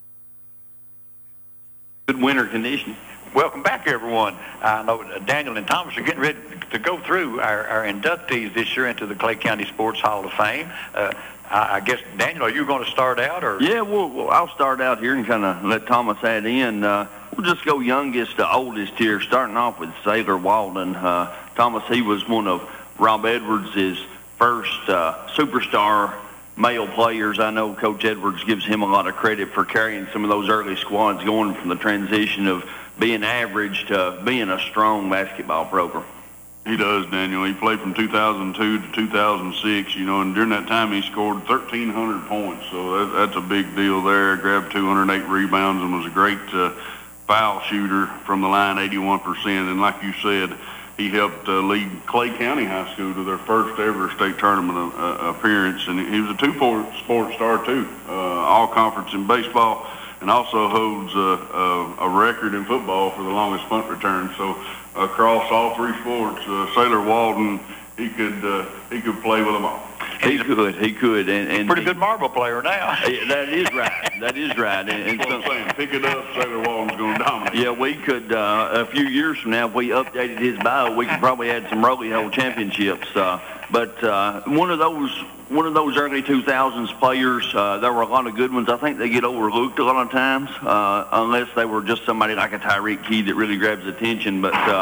Good winter conditioning. Welcome back, everyone. I know Daniel and Thomas are getting ready to go through our inductees this year into the Clay County Sports Hall of Fame. I guess, Daniel, are you going to start out? Or? Yeah, well, I'll start out here and kind of let Thomas add in. We'll just go youngest to oldest here, starting off with Sailor Walden. Thomas, he was one of Rob Edwards' first superstar male players. I know Coach Edwards gives him a lot of credit for carrying some of those early squads, going from the transition of being average to being a strong basketball program. He does, Daniel. He played from 2002 to 2006, and during that time he scored 1,300 points, so that's a big deal there. Grabbed 208 rebounds and was a great foul shooter from the line, 81%. And like you said, he helped lead Clay County High School to their first ever state tournament appearance, and he was a two-sport star too, all-conference in baseball, and also holds a record in football for the longest punt return. So across all 3 sports, Sailor Walden, he could play with them all. He could. And pretty good marble player now. That is right. That is right. And what I'm saying, pick it up, Sailor Walden's going to dominate. Yeah, we could, a few years from now, if we updated his bio, we could probably add some Rolly-Hole championships. But one of those early 2000s players, there were a lot of good ones. I think they get overlooked a lot of times, unless they were just somebody like a Tyreek Key that really grabs attention. But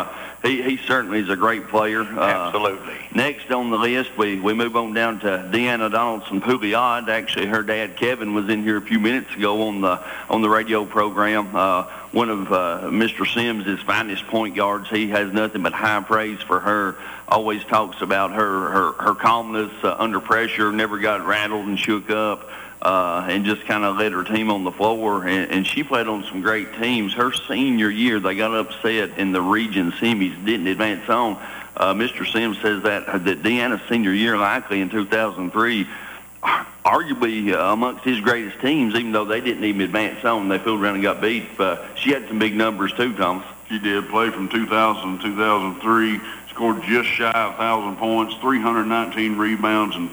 he certainly is a great player. Absolutely. Next on the list, we move on down to Deanna Donaldson-Pouliot. Actually, her dad, Kevin, was in here a few minutes ago on the radio program. One of Mr. Sims' finest point guards. He has nothing but high praise for her. Always talks about her calmness under pressure, never got rattled and shook up. And just kind of led her team on the floor, and she played on some great teams. Her senior year, they got upset in the region semis, didn't advance on. Mr. Sims says that Deanna's senior year, likely in 2003, arguably amongst his greatest teams, even though they didn't even advance on. They filled around and got beat. She had some big numbers too, Thomas. She did play from 2000 to 2003. Scored just shy of 1,000 points, 319 rebounds, and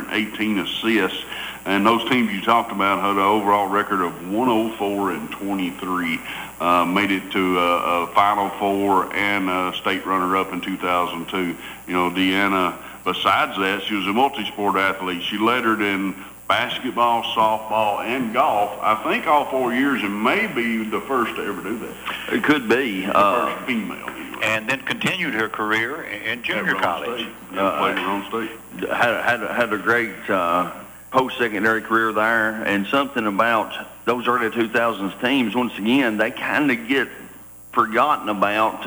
318 assists. And those teams you talked about had an overall record of 104 and 23. Made it to a Final Four and a state runner-up in 2002. You know, Deanna, besides that, she was a multi-sport athlete. She lettered in basketball, softball, and golf. I think all 4 years, and may be the first to ever do that. It could be. The first female. And then continued her career in junior college. Played her own state. Had a great post-secondary career there, and something about those early 2000s teams, once again, they kind of get forgotten about.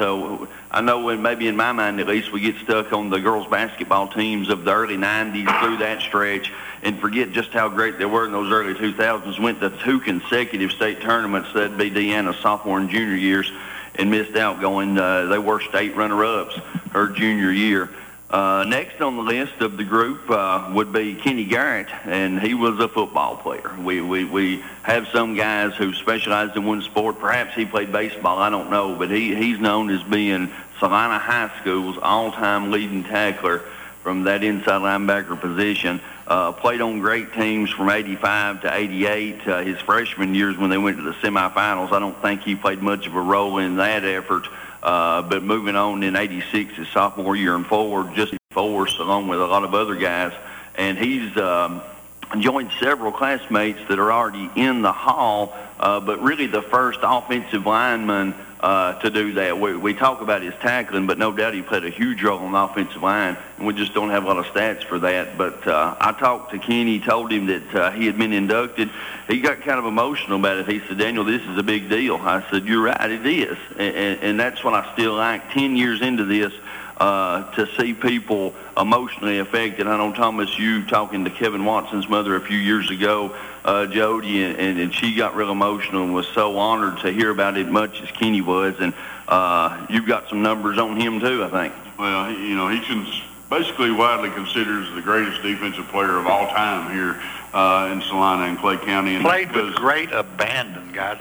I know maybe in my mind at least, we get stuck on the girls basketball teams of the early 90s through that stretch and forget just how great they were in those early 2000s. Went to 2 consecutive state tournaments, that'd be Deanna's sophomore and junior years, and missed out going. They were state runner-ups her junior year. Next on the list of the group would be Kenny Garrett, and he was a football player. We have some guys who specialized in one sport. Perhaps he played baseball, I don't know, but he's known as being Salina High School's all-time leading tackler from that inside linebacker position. Played on great teams from 85 to 88. His freshman years when they went to the semifinals, I don't think he played much of a role in that effort. But moving on in 86, his sophomore year and forward, just forced along with a lot of other guys. And he's joined several classmates that are already in the hall, but really the first offensive lineman to do that. We talk about his tackling, but no doubt he played a huge role on the offensive line, and we just don't have a lot of stats for that. But I talked to Kenny, told him that he had been inducted. He got kind of emotional about it. He said, Daniel, this is a big deal. I said, you're right, it is. And that's what I still like 10 years into this, to see people emotionally affected. I know, Thomas, you talking to Kevin Watson's mother a few years ago, Jody, and she got real emotional and was so honored to hear about it much as Kenny was. And you've got some numbers on him too, I think. Well, he's basically widely considered as the greatest defensive player of all time here in Salina and Clay County. And played with great abandon, guys.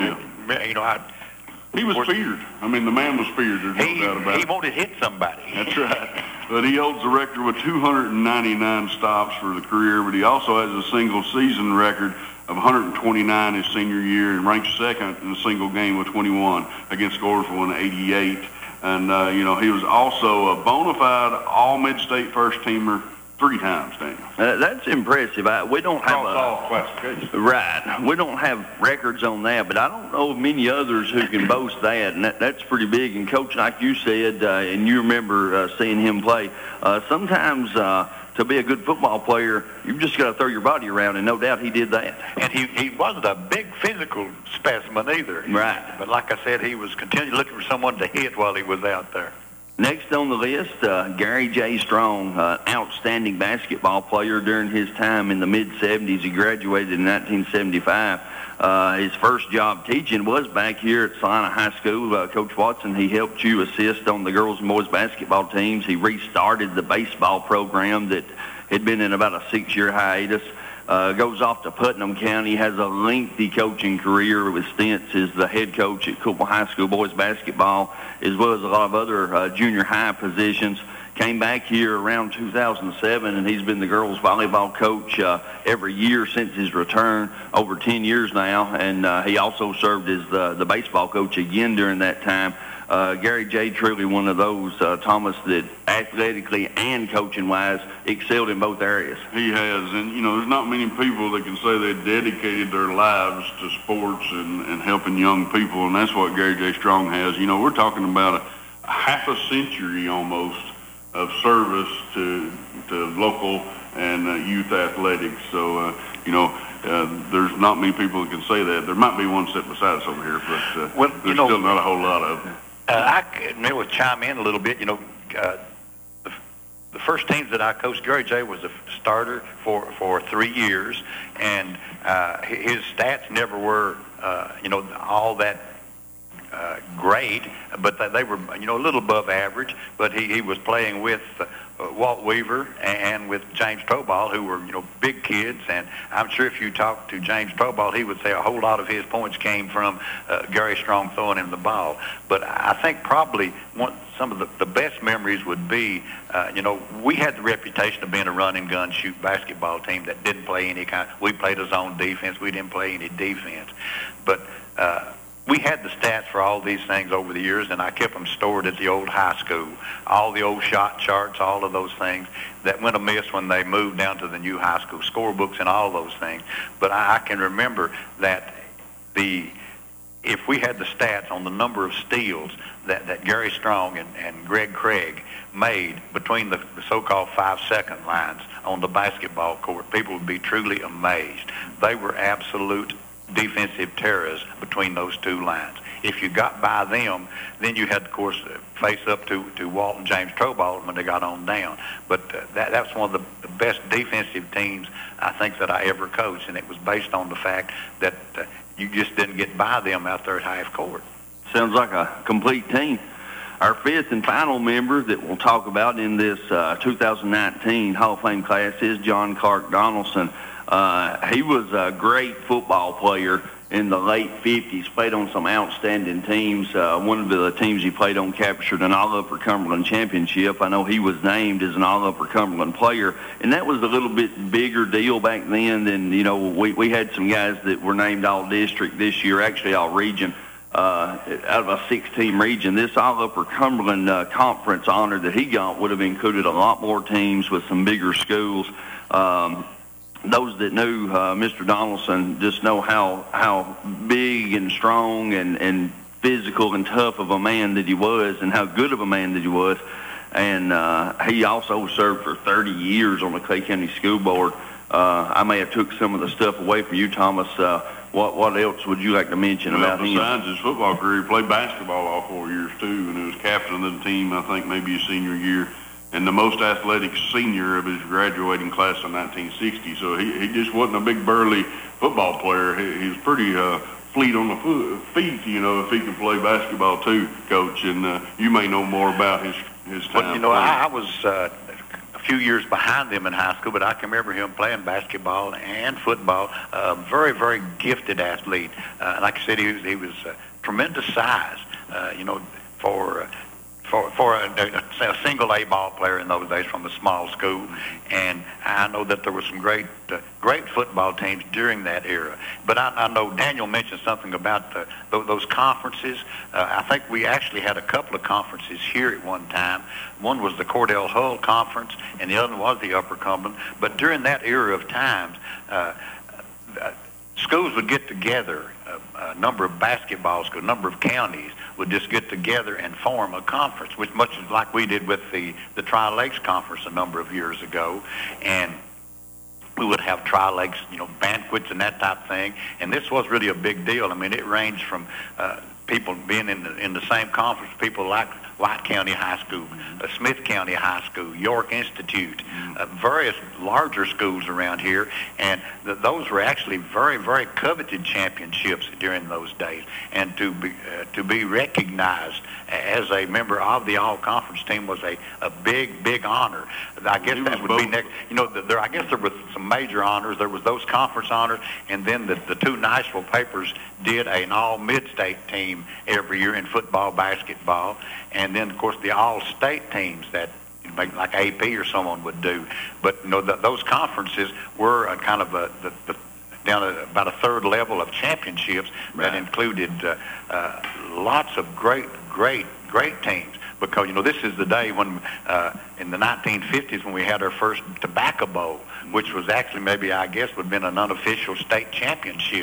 He was feared. I mean, the man was feared. There's no doubt about it. He wanted to hit somebody. That's right. But he holds the record with 299 stops for the career, but he also has a single season record of 129 his senior year and ranks second in a single game with 21 against Scoresville in 88. And, he was also a bona fide all-mid-state first-teamer 3 times, Daniel. That's impressive. We don't have all classifications. Right. We don't have records on that, but I don't know of many others who can boast that, and that's pretty big. And, Coach, like you said, and you remember seeing him play, sometimes to be a good football player, you've just got to throw your body around, and no doubt he did that. And he wasn't a big physical specimen either. Right. But like I said, he was continually looking for someone to hit while he was out there. Next on the list, Gary J. Strong, outstanding basketball player during his time in the mid-'70s. He graduated in 1975. His first job teaching was back here at Salina High School. Coach Watson, he helped you assist on the girls and boys basketball teams. He restarted the baseball program that had been in about a 6-year hiatus. Goes off to Putnam County, has a lengthy coaching career with stints as the head coach at Cookeville High School boys basketball, as well as a lot of other junior high positions. Came back here around 2007, and he's been the girls volleyball coach every year since his return, over 10 years now. And he also served as the baseball coach again during that time. Gary J. truly one of those, Thomas, that athletically and coaching-wise excelled in both areas. He has, and, there's not many people that can say they dedicated their lives to sports and helping young people, and that's what Gary J. Strong has. We're talking about half a century almost of service to local and youth athletics. So, there's not many people that can say that. There might be one sitting beside us over here, but there's still not a whole lot of them. I will chime in a little bit. The first teams that I coached, Gary J. was a starter for 3 years, and his stats never were, all that great, but they were, a little above average. But he was playing with Walt Weaver and with James Tobal, who were, big kids. And I'm sure if you talk to James Tobal, he would say a whole lot of his points came from Gary Strong throwing him the ball. But I think probably some of the best memories would be, we had the reputation of being a run and gun shoot basketball team that didn't play any we played a zone defense. We didn't play any defense. But we had the stats for all these things over the years, and I kept them stored at the old high school. All the old shot charts, all of those things that went amiss when they moved down to the new high school scorebooks and all those things. But I can remember that if we had the stats on the number of steals that Gary Strong and Greg Craig made between the so-called 5-second lines on the basketball court, people would be truly amazed. They were absolute defensive terrors between those two lines. If you got by them, then you had, of course, face up to Walt and James Tobal when they got on down. But that's one of the best defensive teams I think that I ever coached, and it was based on the fact that you just didn't get by them out there at half court. Sounds like a complete team. Our fifth and final member that we'll talk about in this 2019 Hall of Fame class is John Clark Donaldson. He was a great football player in the late 50s, played on some outstanding teams. One of the teams he played on captured an All-Upper Cumberland championship. I know he was named as an All-Upper Cumberland player, and that was a little bit bigger deal back then than, we had some guys that were named All-District this year, actually All-Region, out of a 6-team region. This All-Upper Cumberland conference honor that he got would have included a lot more teams with some bigger schools. Those that knew Mr. Donaldson just know how big and strong and physical and tough of a man that he was, and how good of a man that he was. And he also served for 30 years on the Clay County School Board. I may have took some of the stuff away from you, Thomas. What else would you like to mention about him? Besides his football career, he played basketball all 4 years too, and he was captain of the team, I think, maybe his senior year, and the most athletic senior of his graduating class in 1960. So he just wasn't a big burly football player. He was pretty fleet on the feet, if he could play basketball too, Coach. And you may know more about his time. Well, I was a few years behind him in high school, but I can remember him playing basketball and football. Very, very gifted athlete. Like I said, he was tremendous size. For a single A ball player in those days from a small school, and I know that there were some great football teams during that era. But I know Daniel mentioned something about those conferences. I think we actually had a couple of conferences here at one time. One was the Cordell Hull Conference, and the other one was the Upper Cumberland. But during that era of times, schools would get together. A number of basketball schools, a number of counties would just get together and form a conference, which much like we did with the Tri-Lakes Conference a number of years ago. And we would have Tri-Lakes, banquets and that type of thing. And this was really a big deal. I mean, it ranged from people being in the same conference, people like White County High School, Smith County High School, York Institute, various larger schools around here, and those were actually very, very coveted championships during those days. And to be recognized as a member of the all-conference team was a big, big honor. I guess that would be next. I guess there were some major honors. There was those conference honors, and then the two Niceville papers did an all-mid-state team every year in football, basketball, and then, of course, the all-state teams that like AP or someone would do. But, those conferences were kind of down at about a third level of championships that included lots of great teams. Because, this is the day when, in the 1950s, when we had our first Tobacco Bowl, which was actually maybe, I guess, would have been an unofficial state championship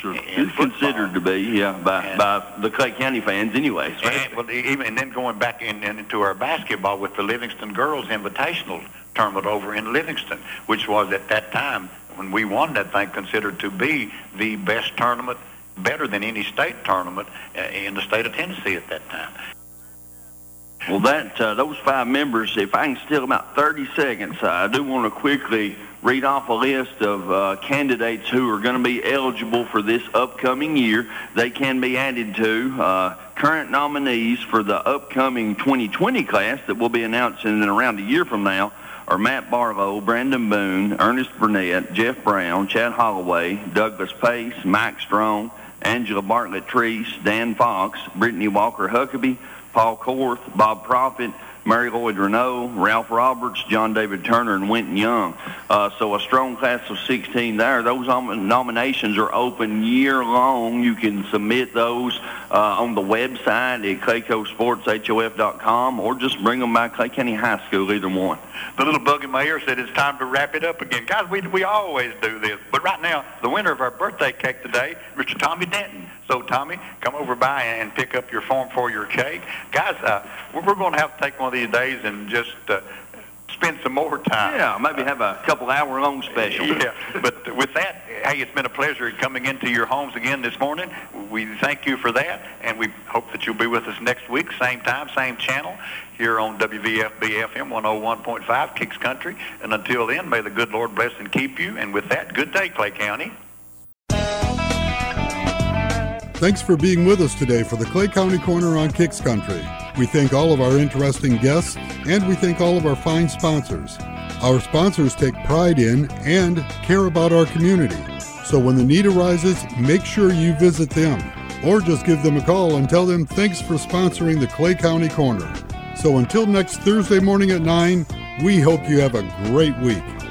Sure. It's considered to be, by the Clay County fans anyway. And then going back into our basketball with the Livingston Girls Invitational Tournament over in Livingston, which was at that time, when we won that thing, considered to be the best tournament, better than any state tournament in the state of Tennessee at that time. Well, those 5 members, if I can steal about 30 seconds, I do want to quickly read off a list of candidates who are going to be eligible for this upcoming year. They can be added to current nominees for the upcoming 2020 class that will be announcing in around a year from now are Matt Barlow, Brandon Boone, Ernest Burnett, Jeff Brown, Chad Holloway, Douglas Pace, Mike Strong, Angela Bartlett-Treese, Dan Fox, Brittany Walker-Huckabee, Paul Korth, Bob Proffitt, Mary Lloyd Renault, Ralph Roberts, John David Turner, and Winton Young. So a strong class of 16 there. Those nominations are open year long. You can submit those on the website at claycosportshof.com or just bring them by Clay County High School, either one. The little bug in my ear said it's time to wrap it up again. Guys, we always do this. But right now, the winner of our birthday cake today, Mr. Tommy Denton. So, Tommy, come over by and pick up your form for your cake. Guys, we're going to have to take one of these days and just spend some more time. Yeah, maybe have a couple hour-long special. Yeah, but with that, hey, it's been a pleasure coming into your homes again this morning. We thank you for that, and we hope that you'll be with us next week, same time, same channel, here on WVFB-FM 101.5, Kicks Country. And until then, may the good Lord bless and keep you. And with that, good day, Clay County. Thanks for being with us today for the Clay County Corner on Kicks Country. We thank all of our interesting guests, and we thank all of our fine sponsors. Our sponsors take pride in and care about our community. So when the need arises, make sure you visit them, or just give them a call and tell them thanks for sponsoring the Clay County Corner. So until next Thursday morning at 9, we hope you have a great week.